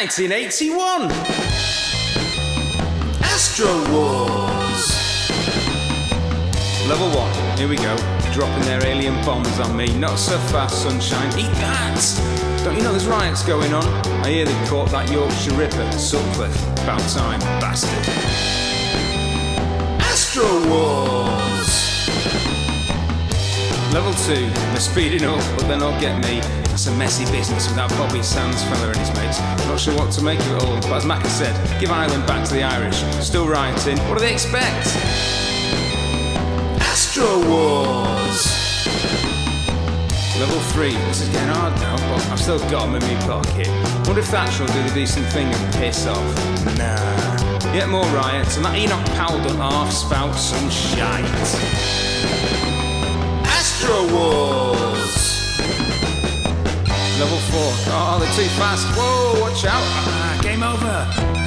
1981! Astro Wars! Level 1, here we go. Dropping their alien bombs on me. Not so fast, sunshine. Eat that! Don't you know there's riots going on? I hear they caught that Yorkshire Ripper, Sutcliffe. About time, bastard. Astro Wars! Level 2, they're speeding up, but they're not getting me. That's a messy business with that Bobby Sands fella and his mates. Not sure what to make of it all, but as Macca said, give Ireland back to the Irish. Still rioting, what do they expect? Astro Wars! Level 3, this is getting hard now, but I've still got them in my pocket. Wonder if Thatcher will do the decent thing and piss off. Nah. Yet more riots, and that Enoch Powell done half spout some shite. Astro Wars! Level 4. Oh, they're too fast. Whoa, watch out. Game over.